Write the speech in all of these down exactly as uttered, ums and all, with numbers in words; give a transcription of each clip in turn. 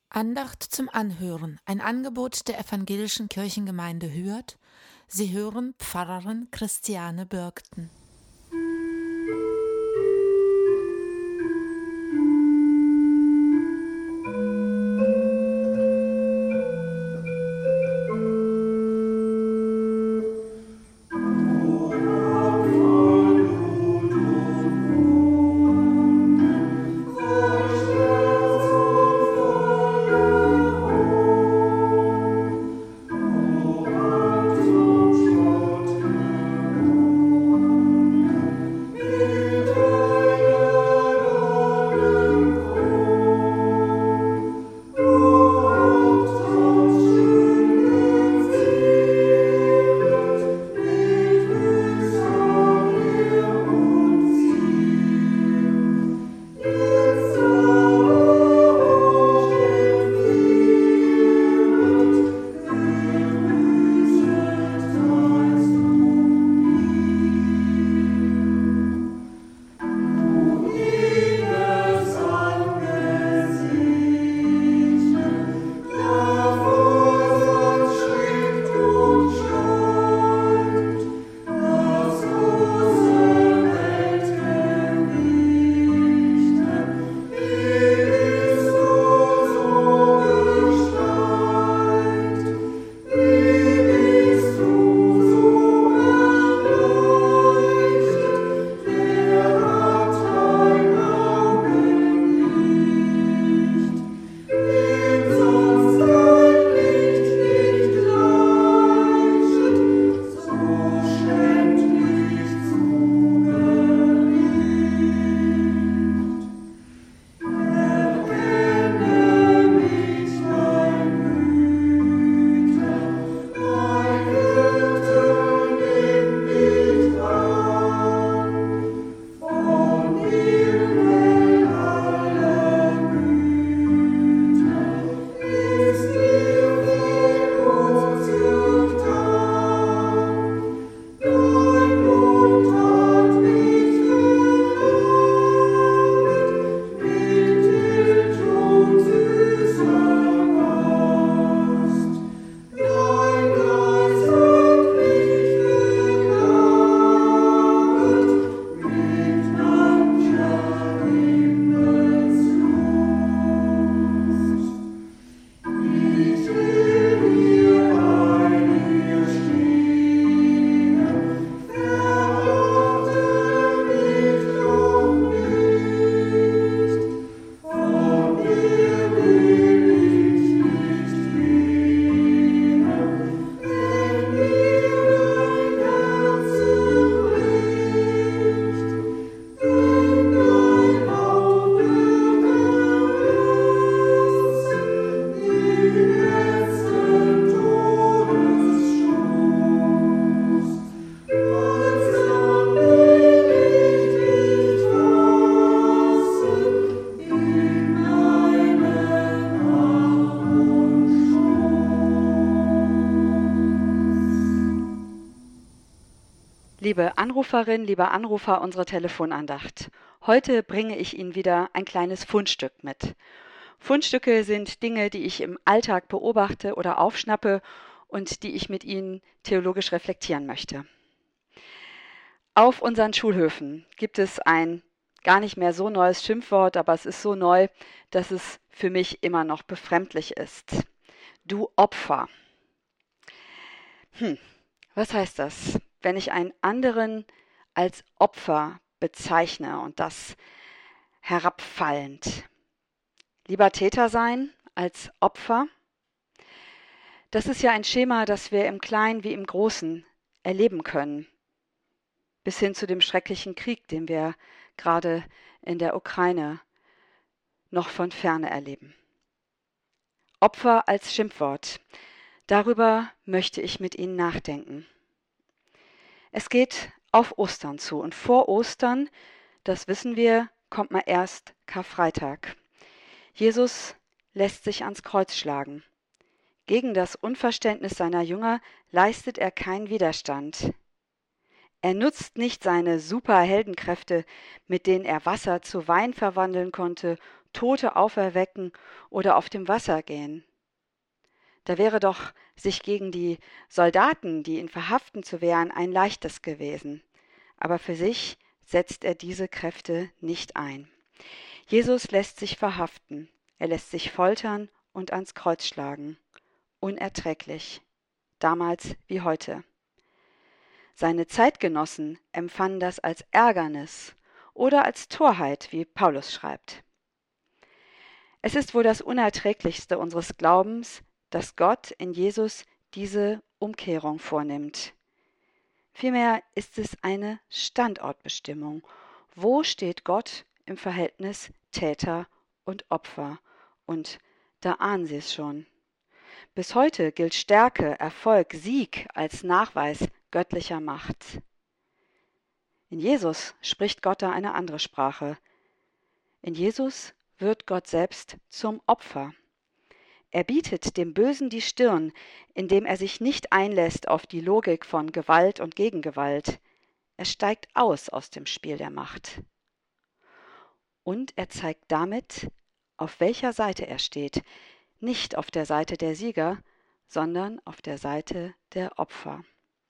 Andacht zum Anhören, ein Angebot der Evangelischen Kirchengemeinde Hürth. Sie hören Pfarrerin Christiane Birkten. Liebe Anruferin, lieber Anrufer unserer Telefonandacht, heute bringe ich Ihnen wieder ein kleines Fundstück mit. Fundstücke sind Dinge, die ich im Alltag beobachte oder aufschnappe und die ich mit Ihnen theologisch reflektieren möchte. Auf unseren Schulhöfen gibt es ein gar nicht mehr so neues Schimpfwort, aber es ist so neu, dass es für mich immer noch befremdlich ist. Du Opfer. Hm, was heißt das? Wenn ich einen anderen als Opfer bezeichne und das herabfallend. Lieber Täter sein als Opfer? Das ist ja ein Schema, das wir im Kleinen wie im Großen erleben können. Bis hin zu dem schrecklichen Krieg, den wir gerade in der Ukraine noch von ferne erleben. Opfer als Schimpfwort. Darüber möchte ich mit Ihnen nachdenken. Es geht auf Ostern zu und vor Ostern, das wissen wir, kommt mal erst Karfreitag. Jesus lässt sich ans Kreuz schlagen. Gegen das Unverständnis seiner Jünger leistet er keinen Widerstand. Er nutzt nicht seine Superheldenkräfte, mit denen er Wasser zu Wein verwandeln konnte, Tote auferwecken oder auf dem Wasser gehen. Da wäre doch sich gegen die Soldaten, die ihn verhaften zu wehren, ein leichtes gewesen. Aber für sich setzt er diese Kräfte nicht ein. Jesus lässt sich verhaften, er lässt sich foltern und ans Kreuz schlagen. Unerträglich, damals wie heute. Seine Zeitgenossen empfanden das als Ärgernis oder als Torheit, wie Paulus schreibt. Es ist wohl das Unerträglichste unseres Glaubens, dass Gott in Jesus diese Umkehrung vornimmt. Vielmehr ist es eine Standortbestimmung. Wo steht Gott im Verhältnis Täter und Opfer? Und da ahnen Sie es schon. Bis heute gilt Stärke, Erfolg, Sieg als Nachweis göttlicher Macht. In Jesus spricht Gott da eine andere Sprache. In Jesus wird Gott selbst zum Opfer. Er bietet dem Bösen die Stirn, indem er sich nicht einlässt auf die Logik von Gewalt und Gegengewalt. Er steigt aus aus dem Spiel der Macht. Und er zeigt damit, auf welcher Seite er steht. Nicht auf der Seite der Sieger, sondern auf der Seite der Opfer.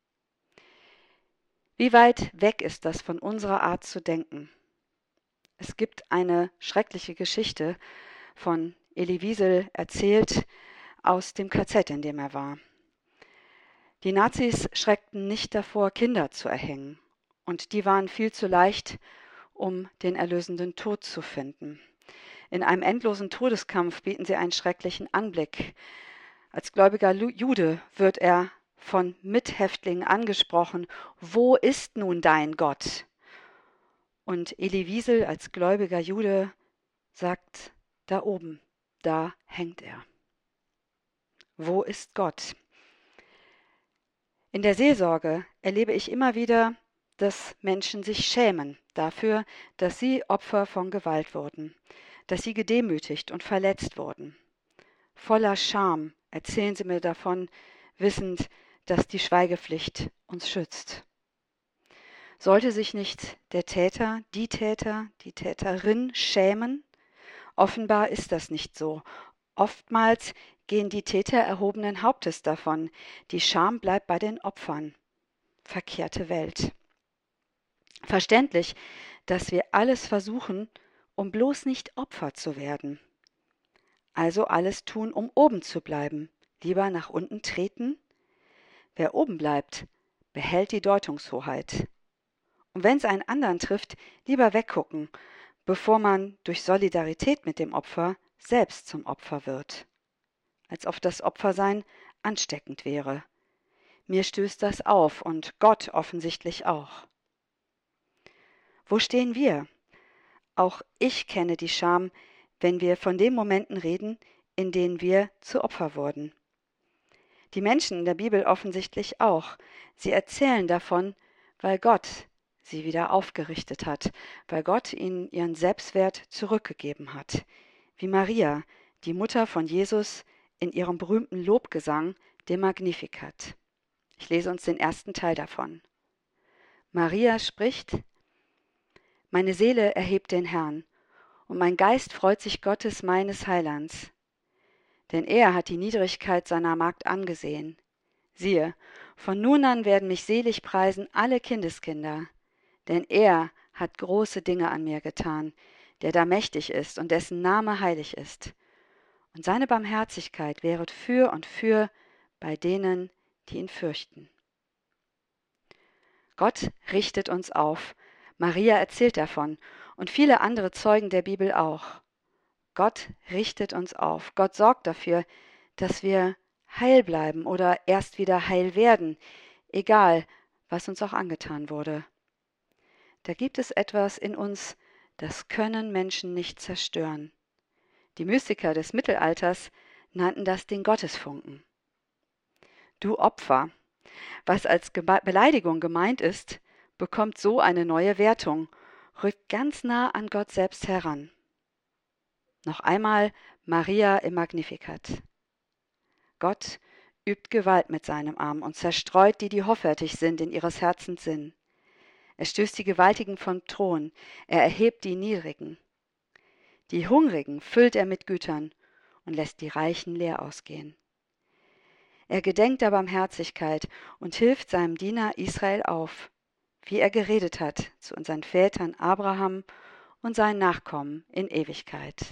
Wie weit weg ist das von unserer Art zu denken? Es gibt eine schreckliche Geschichte von Elie Wiesel erzählt aus dem K Z, in dem er war. Die Nazis schreckten nicht davor, Kinder zu erhängen. Und die waren viel zu leicht, um den erlösenden Tod zu finden. In einem endlosen Todeskampf bieten sie einen schrecklichen Anblick. Als gläubiger Jude wird er von Mithäftlingen angesprochen: Wo ist nun dein Gott? Und Elie Wiesel als gläubiger Jude sagt: Da oben, da hängt er. Wo ist Gott? In der Seelsorge erlebe ich immer wieder, dass Menschen sich schämen dafür, dass sie Opfer von Gewalt wurden, dass sie gedemütigt und verletzt wurden. Voller Scham erzählen sie mir davon, wissend, dass die Schweigepflicht uns schützt. Sollte sich nicht der Täter, die Täter, die Täterin schämen? Offenbar ist das nicht so. Oftmals gehen die Täter erhobenen Hauptes davon. Die Scham bleibt bei den Opfern. Verkehrte Welt. Verständlich, dass wir alles versuchen, um bloß nicht Opfer zu werden. Also alles tun, um oben zu bleiben. Lieber nach unten treten? Wer oben bleibt, behält die Deutungshoheit. Und wenn es einen anderen trifft, lieber weggucken, bevor man durch Solidarität mit dem Opfer selbst zum Opfer wird. Als ob das Opfersein ansteckend wäre. Mir stößt das auf und Gott offensichtlich auch. Wo stehen wir? Auch ich kenne die Scham, wenn wir von den Momenten reden, in denen wir zu Opfer wurden. Die Menschen in der Bibel offensichtlich auch. Sie erzählen davon, weil Gott sie wieder aufgerichtet hat, weil Gott ihnen ihren Selbstwert zurückgegeben hat. Wie Maria, die Mutter von Jesus, in ihrem berühmten Lobgesang, dem Magnificat. Ich lese uns den ersten Teil davon. Maria spricht: Meine Seele erhebt den Herrn, und mein Geist freut sich Gottes meines Heilands. Denn er hat die Niedrigkeit seiner Magd angesehen. Siehe, von nun an werden mich selig preisen alle Kindeskinder. Denn er hat große Dinge an mir getan, der da mächtig ist und dessen Name heilig ist. Und seine Barmherzigkeit wäret für und für bei denen, die ihn fürchten. Gott richtet uns auf. Maria erzählt davon und viele andere Zeugen der Bibel auch. Gott richtet uns auf. Gott sorgt dafür, dass wir heil bleiben oder erst wieder heil werden, egal, was uns auch angetan wurde. Da gibt es etwas in uns, das können Menschen nicht zerstören. Die Mystiker des Mittelalters nannten das den Gottesfunken. Du Opfer, was als Beleidigung gemeint ist, bekommt so eine neue Wertung, rückt ganz nah an Gott selbst heran. Noch einmal Maria im Magnificat. Gott übt Gewalt mit seinem Arm und zerstreut die, die hoffärtig sind in ihres Herzens Sinn. Er stößt die Gewaltigen vom Thron, er erhebt die Niedrigen. Die Hungrigen füllt er mit Gütern und lässt die Reichen leer ausgehen. Er gedenkt der Barmherzigkeit und hilft seinem Diener Israel auf, wie er geredet hat zu unseren Vätern Abraham und seinen Nachkommen in Ewigkeit.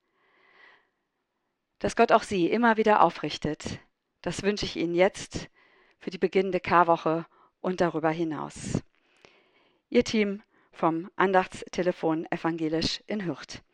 Dass Gott auch Sie immer wieder aufrichtet, das wünsche ich Ihnen jetzt für die beginnende Karwoche und darüber hinaus. Ihr Team vom Andachtstelefon Evangelisch in Hürth.